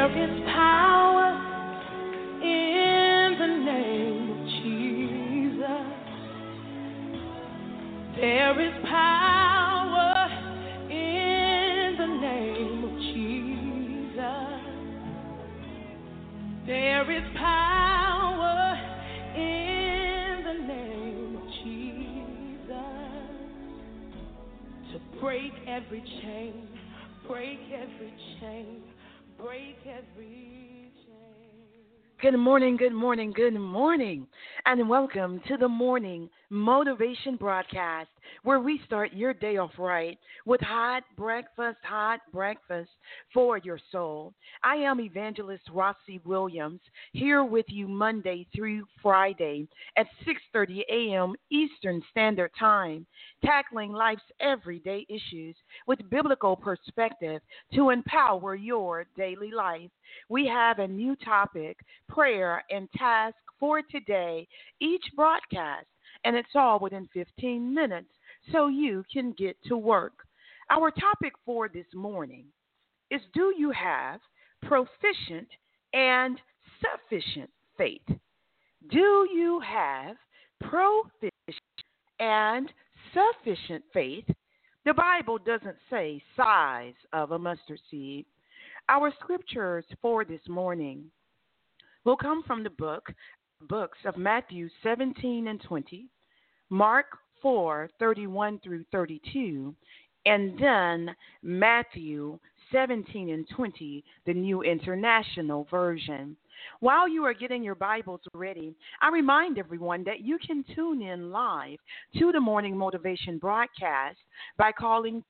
is power in the name of Jesus. There is power in the name of Jesus. There is power in the name of Jesus to break every chain, break every chain, break every chain. Good morning, good morning, good morning, and welcome to the Morning Motivation Broadcast, where we start your day off right with hot breakfast for your soul. I am Evangelist Rossi Williams, here with you Monday through Friday at 6:30 a.m. Eastern Standard Time, tackling life's everyday issues with biblical perspective to empower your daily life. We have a new topic, prayer and task for today, each broadcast, and it's all within 15 minutes so you can get to work. Our topic for this morning is, do you have proficient and sufficient faith? Do you have proficient and sufficient faith? The Bible doesn't say size of a mustard seed. Our scriptures for this morning will come from the books of Matthew 17 and 20, Mark 4:31 through 32, and then Matthew 17 and 20, the New International Version. While you are getting your Bibles ready, I remind everyone that you can tune in live to the Morning Motivation Broadcast by calling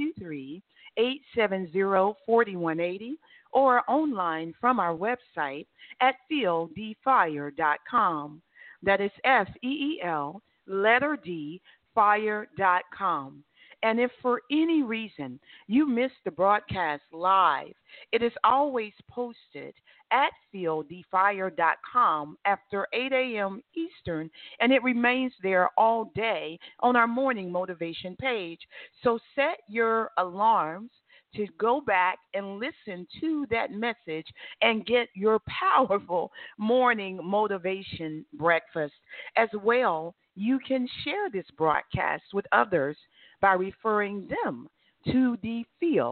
323-870-4180 or online from our website at feeldfire.com. That is FEEL, letter D, fire.com. And if for any reason you missed the broadcast live, it is always posted at feeldfire.com after 8 a.m. Eastern, and it remains there all day on our Morning Motivation page. So set your alarms to go back and listen to that message and get your powerful morning motivation breakfast. As well, you can share this broadcast with others by referring them to the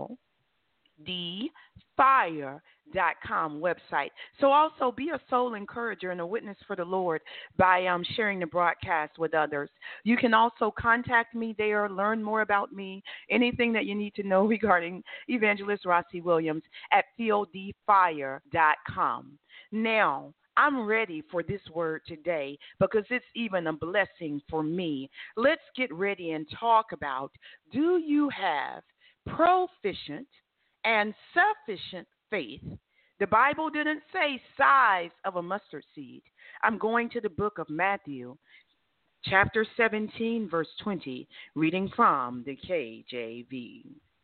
feeldfire.com website. So also be a soul encourager and a witness for the Lord by sharing the broadcast with others. You can also contact me there, learn more about me, anything that you need to know regarding Evangelist Rossi Williams at feeldfire.com. Now, I'm ready for this word today because it's even a blessing for me. Let's get ready and talk about, do you have proficient and sufficient faith? The Bible didn't say size of a mustard seed. I'm going to the book of Matthew, chapter 17, verse 20, reading from the KJV.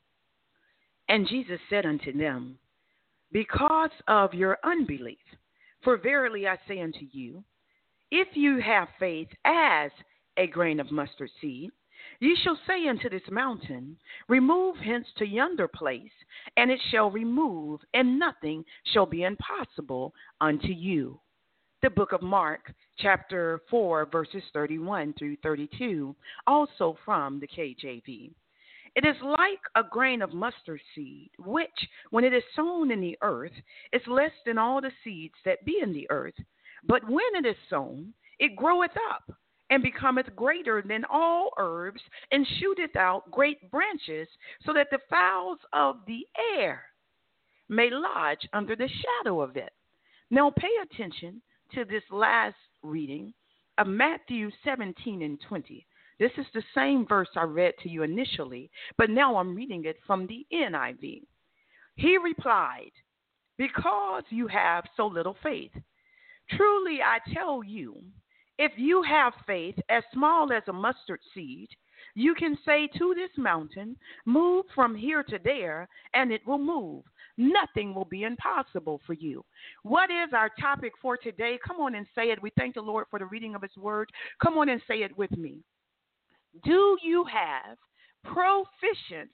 And Jesus said unto them, because of your unbelief, for verily I say unto you, if you have faith as a grain of mustard seed, ye shall say unto this mountain, remove hence to yonder place, and it shall remove, and nothing shall be impossible unto you. The book of Mark, chapter 4, verses 31 through 32, also from the KJV. It is like a grain of mustard seed, which, when it is sown in the earth, is less than all the seeds that be in the earth. But when it is sown, it groweth up, and becometh greater than all herbs, and shooteth out great branches, so that the fowls of the air may lodge under the shadow of it. Now pay attention to this last reading of Matthew 17 and 20. This is the same verse I read to you initially, but now I'm reading it from the NIV. He replied, because you have so little faith. Truly I tell you, if you have faith as small as a mustard seed, you can say to this mountain, move from here to there, and it will move. Nothing will be impossible for you. What is our topic for today? Come on and say it. We thank the Lord for the reading of his word. Come on and say it with me. Do you have proficient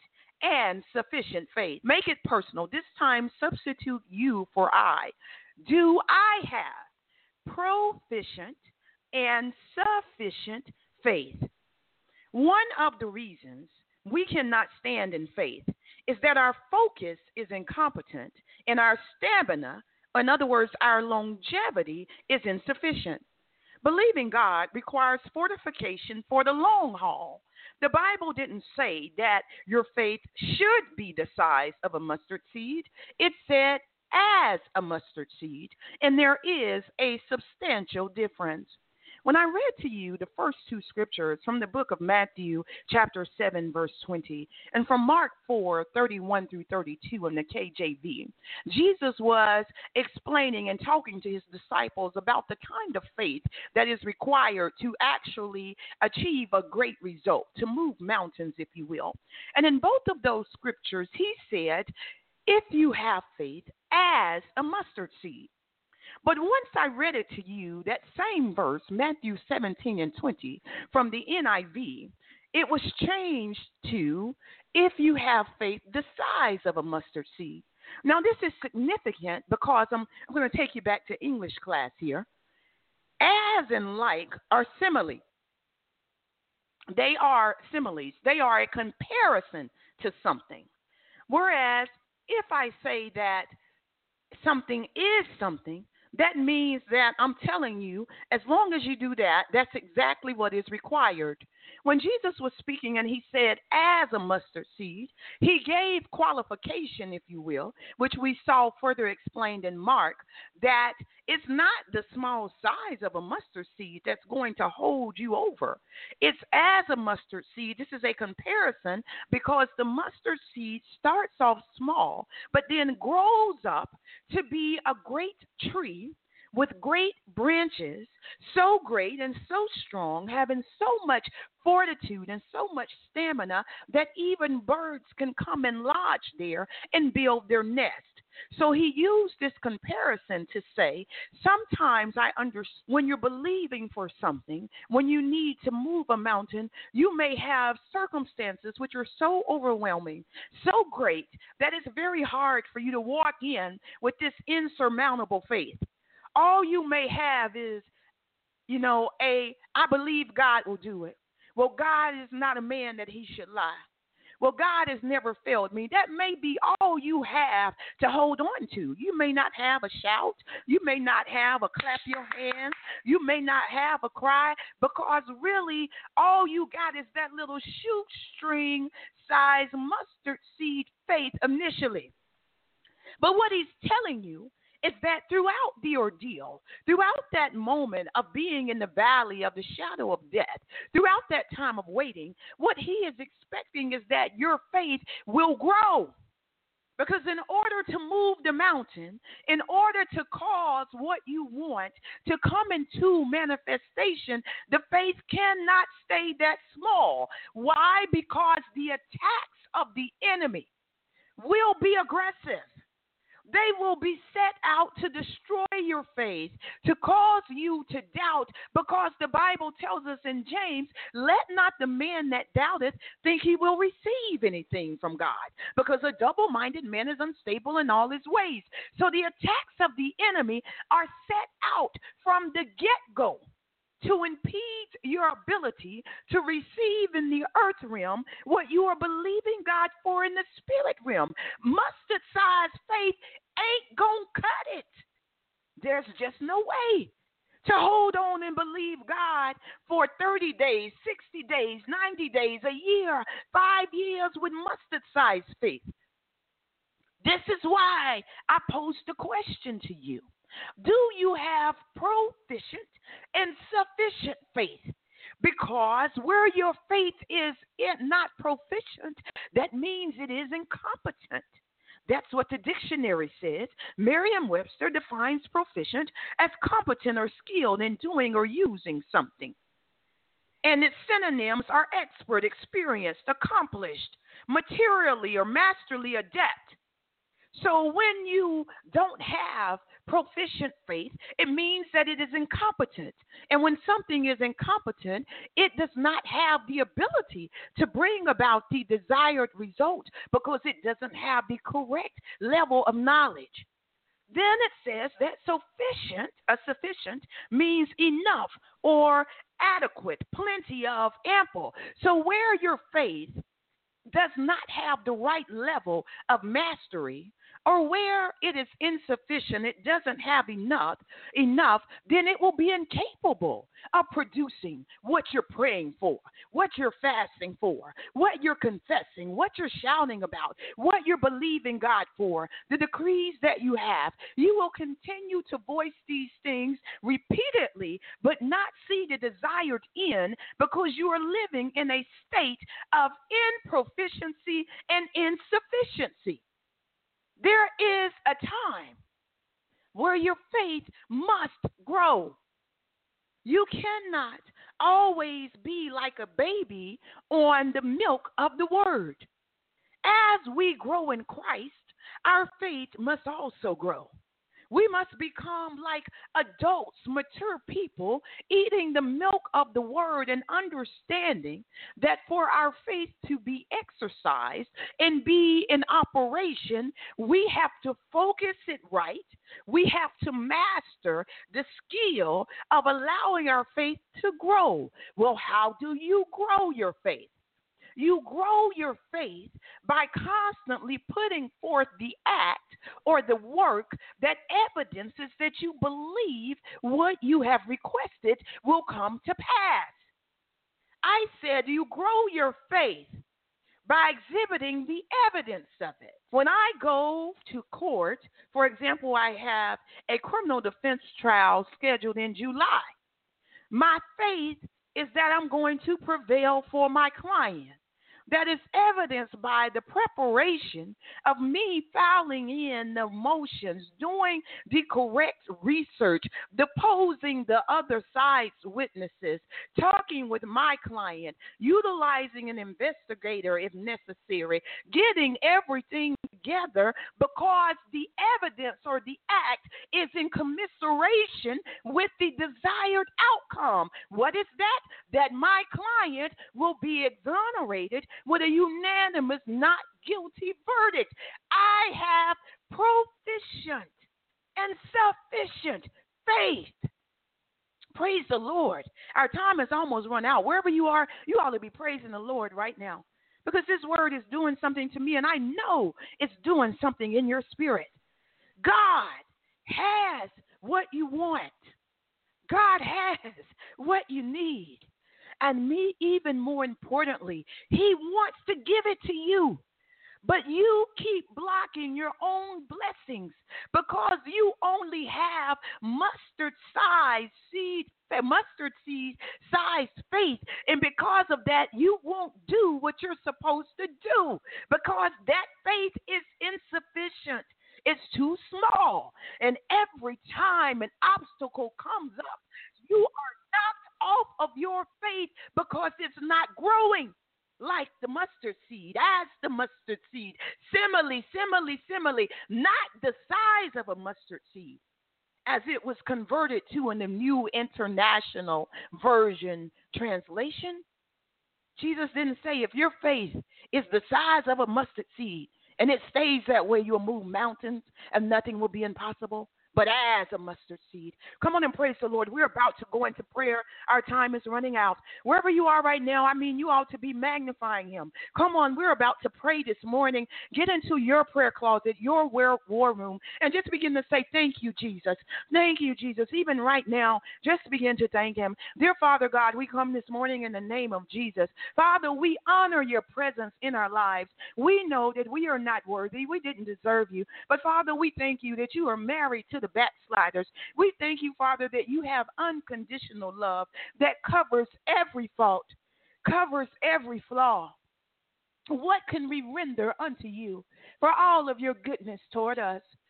and sufficient faith. Make it personal. This time, substitute you for I. Do I have proficient and sufficient faith? One of the reasons we cannot stand in faith is that our focus is incompetent and our stamina, in other words, our longevity, is insufficient. Believing God requires fortification for the long haul. The Bible didn't say that your faith should be the size of a mustard seed. It said as a mustard seed, and there is a substantial difference. When I read to you the first two scriptures from the book of Matthew, chapter 7, verse 20, and from Mark 4, 31 through 32 in the KJV, Jesus was explaining and talking to his disciples about the kind of faith that is required to actually achieve a great result, to move mountains, if you will. And in both of those scriptures, he said, if you have faith as a mustard seed. But once I read it to you, that same verse, Matthew 17 and 20, from the NIV, it was changed to, if you have faith the size of a mustard seed. Now, this is significant because I'm going to take you back to English class here. As and like are simile. They are similes. They are a comparison to something. Whereas, if I say that something is something, that means that I'm telling you, as long as you do that, that's exactly what is required. When Jesus was speaking and he said, as a mustard seed, he gave qualification, if you will, which we saw further explained in Mark, that it's not the small size of a mustard seed that's going to hold you over. It's as a mustard seed. This is a comparison because the mustard seed starts off small, but then grows up to be a great tree with great branches, so great and so strong, having so much fortitude and so much stamina that even birds can come and lodge there and build their nest. So he used this comparison to say, sometimes when you're believing for something, when you need to move a mountain, you may have circumstances which are so overwhelming, so great, that it's very hard for you to walk in with this insurmountable faith. All you may have is, I believe God will do it. Well, God is not a man that he should lie. Well, God has never failed me. That may be all you have to hold on to. You may not have a shout. You may not have a clap your hands. You may not have a cry, because really all you got is that little shoestring size mustard seed faith initially. But what he's telling you is that throughout the ordeal, throughout that moment of being in the valley of the shadow of death, throughout that time of waiting, what he is expecting is that your faith will grow. Because in order to move the mountain, in order to cause what you want to come into manifestation, the faith cannot stay that small. Why? Because the attacks of the enemy will be aggressive. They will be set out to destroy your faith, to cause you to doubt, because the Bible tells us in James, let not the man that doubteth think he will receive anything from God, because a double-minded man is unstable in all his ways. So the attacks of the enemy are set out from the get-go to impede your ability to receive in the earth realm what you are believing God for in the spirit realm. Mustard-sized faith ain't gonna cut it. There's just no way to hold on and believe God for 30 days, 60 days, 90 days, a year, 5 years with mustard-sized faith. This is why I posed the question to you. Do you have proficient and sufficient faith? Because where your faith is not proficient, that means it is incompetent. That's what the dictionary says. Merriam-Webster defines proficient as competent or skilled in doing or using something. And its synonyms are expert, experienced, accomplished, materially or masterly adept. So when you don't have proficient faith, it means that it is incompetent. And when something is incompetent, it does not have the ability to bring about the desired result because it doesn't have the correct level of knowledge. Then it says that sufficient means enough or adequate, plenty of, ample. So where your faith does not have the right level of mastery, or where it is insufficient, it doesn't have enough, then it will be incapable of producing what you're praying for, what you're fasting for, what you're confessing, what you're shouting about, what you're believing God for, the decrees that you have. You will continue to voice these things repeatedly, but not see the desired end because you are living in a state of improficiency and insufficiency. There is a time where your faith must grow. You cannot always be like a baby on the milk of the word. As we grow in Christ, our faith must also grow. We must become like adults, mature people, eating the milk of the word and understanding that for our faith to be exercised and be in operation, we have to focus it right. We have to master the skill of allowing our faith to grow. Well, how do you grow your faith? You grow your faith by constantly putting forth the act or the work that evidences that you believe what you have requested will come to pass. I said you grow your faith by exhibiting the evidence of it. When I go to court, for example, I have a criminal defense trial scheduled in July. My faith is that I'm going to prevail for my client. That is evidenced by the preparation of me filing in the motions, doing the correct research, deposing the other side's witnesses, talking with my client, utilizing an investigator if necessary, getting everything together because the evidence or the act is in commiseration with the desired outcome. What is that? That my client will be exonerated with a unanimous not guilty verdict. I have proficient and sufficient faith. Praise the Lord. Our time has almost run out. Wherever you are, you ought to be praising the Lord right now because this word is doing something to me, and I know it's doing something in your spirit. God has what you want. God has what you need. And me, even more importantly, he wants to give it to you. But you keep blocking your own blessings because you only have mustard seed sized faith. And because of that, you won't do what you're supposed to do because that faith is insufficient. It's too small. And every time an obstacle comes up, you are knocked off of your faith because it's not growing like the mustard seed, as the mustard seed. Simile, not the size of a mustard seed, as it was converted to in the New International Version translation. Jesus didn't say if your faith is the size of a mustard seed and it stays that way, you'll move mountains and nothing will be impossible. But as a mustard seed. Come on and praise the Lord. We're about to go into prayer. Our time is running out. Wherever you are right now, you ought to be magnifying him. Come on, we're about to pray this morning. Get into your prayer closet, your war room, and just begin to say, thank you, Jesus. Thank you, Jesus. Even right now, just begin to thank him. Dear Father God, we come this morning in the name of Jesus. Father, we honor your presence in our lives. We know that we are not worthy. We didn't deserve you. But Father, we thank you that you are married to the backsliders. We thank you, Father, that you have unconditional love that covers every fault, covers every flaw. What can we render unto you for all of your goodness toward us?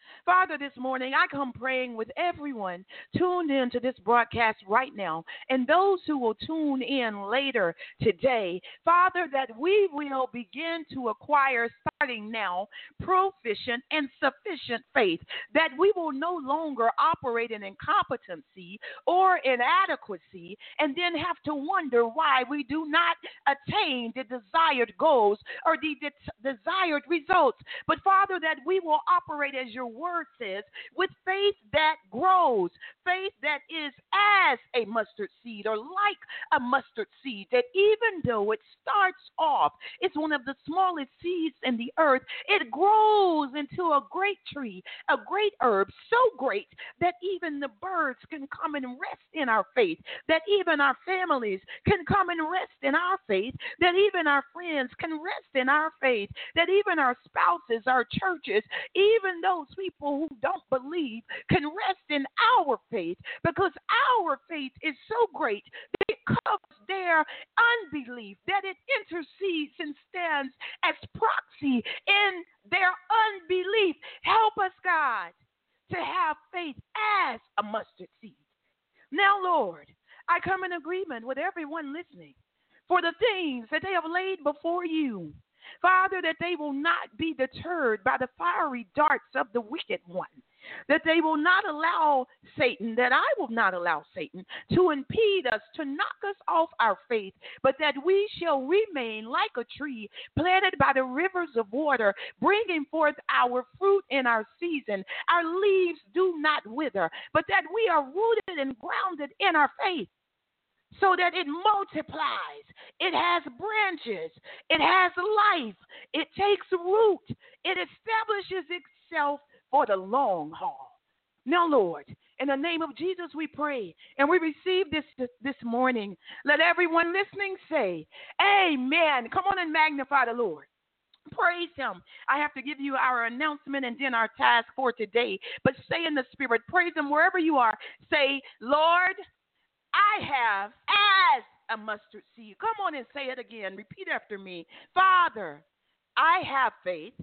Father, this morning I come praying with everyone tuned in to this broadcast right now and those who will tune in later today. Father, that we will begin to acquire starting now proficient and sufficient faith, that we will no longer operate in incompetency or inadequacy and then have to wonder why we do not attain the desired goals or the desired results. But Father, that we will operate as your word says, with faith that grows, faith that is as a mustard seed or like a mustard seed, that even though it starts off, it's one of the smallest seeds in the earth, it grows into a great tree, a great herb, so great that even the birds can come and rest in our faith, that even our families can come and rest in our faith, that even our friends can rest in our faith, that even our spouses, our churches, even those people who don't believe can rest in our faith, because our faith is so great that it covers their unbelief, that it intercedes and stands as proxy in their unbelief. Help us, God, to have faith as a mustard seed. Now, Lord, I come in agreement with everyone listening for the things that they have laid before you. Father, that they will not be deterred by the fiery darts of the wicked one, that they will not allow Satan, that I will not allow Satan to impede us, to knock us off our faith, but that we shall remain like a tree planted by the rivers of water, bringing forth our fruit in our season. Our leaves do not wither, but that we are rooted and grounded in our faith, so that it multiplies, it has branches, it has life, it takes root, it establishes itself for the long haul. Now, Lord, in the name of Jesus we pray, and we receive this morning. Let everyone listening say, amen. Come on and magnify the Lord. Praise him. I have to give you our announcement and then our task for today, but stay in the spirit. Praise him wherever you are. Say, Lord, I have as a mustard seed. Come on and say it again. Repeat after me. Father, I have faith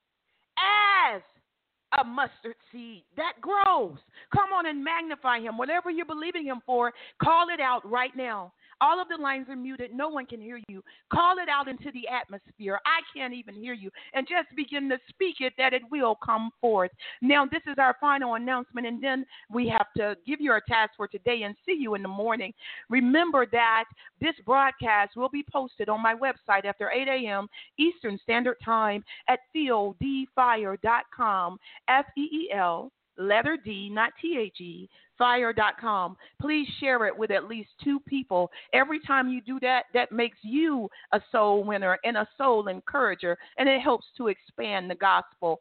as a mustard seed that grows. Come on and magnify him. Whatever you're believing him for, call it out right now. All of the lines are muted. No one can hear you. Call it out into the atmosphere. I can't even hear you. And just begin to speak it that it will come forth. Now, this is our final announcement, and then we have to give you our task for today and see you in the morning. Remember that this broadcast will be posted on my website after 8 a.m. Eastern Standard Time at feeldfire.com, F-E-E-L, letter D, not T-H-E, fire.com. Please share it with at least 2 people. Every time you do that, that makes you a soul winner and a soul encourager, and it helps to expand the gospel.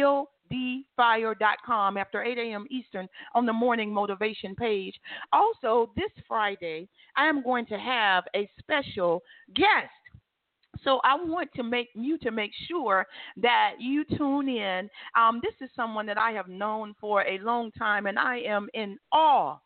feeldfire.com after 8 a.m. Eastern on the morning motivation page. Also, this Friday, I am going to have a special guest. So I want to make sure that you tune in. This is someone that I have known for a long time, and I am in awe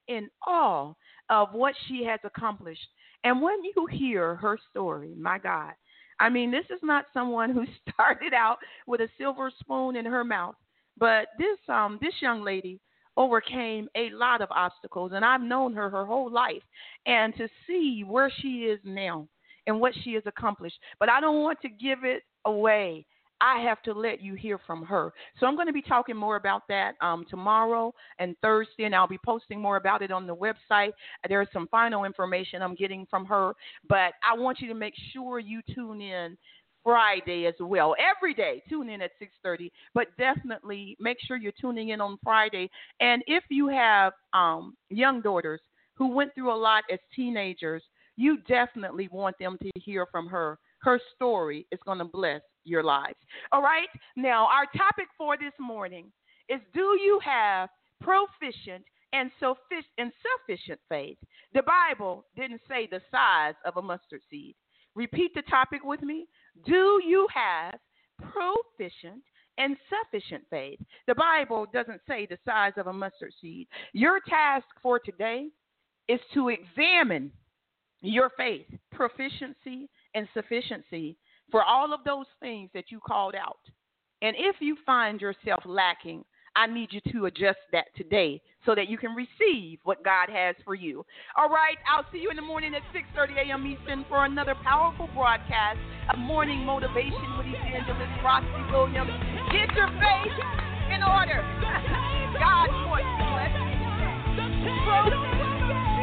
of what she has accomplished. And when you hear her story, my God, I mean, this is not someone who started out with a silver spoon in her mouth, but this young lady overcame a lot of obstacles, and I've known her whole life. And to see where she is now and what she has accomplished. But I don't want to give it away. I have to let you hear from her. So I'm going to be talking more about that tomorrow and Thursday, and I'll be posting more about it on the website. There's some final information I'm getting from her, but I want you to make sure you tune in Friday as well. Every day, tune in at 6:30, but definitely make sure you're tuning in on Friday. And if you have young daughters who went through a lot as teenagers, you definitely want them to hear from her. Her story is going to bless your lives. All right? Now, our topic for this morning is, do you have proficient and sufficient faith? The Bible didn't say the size of a mustard seed. Repeat the topic with me. Do you have proficient and sufficient faith? The Bible doesn't say the size of a mustard seed. Your task for today is to examine your faith, proficiency, and sufficiency for all of those things that you called out And if you find yourself lacking, I need you to adjust that today so that you can receive what God has for you. All right, I'll see you in the morning at 6:30 a.m. Eastern for another powerful broadcast of Morning Motivation with Evangelist Roxy Williams. Get your faith in order. God wants to bless you.